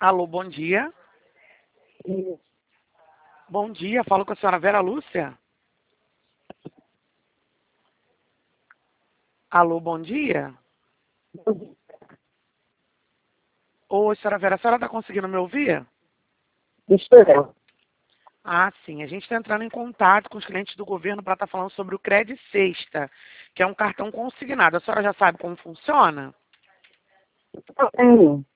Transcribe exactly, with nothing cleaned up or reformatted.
Alô, bom dia. Isso. Bom dia, falo com a senhora Vera Lúcia. Alô, bom dia. Oi, senhora Vera, a senhora está conseguindo me ouvir? Estou não. Ah, sim. A gente está entrando em contato com os clientes do governo para estar falando sobre o Cred Sexta, que é um cartão consignado. A senhora já sabe como funciona? Eu tenho.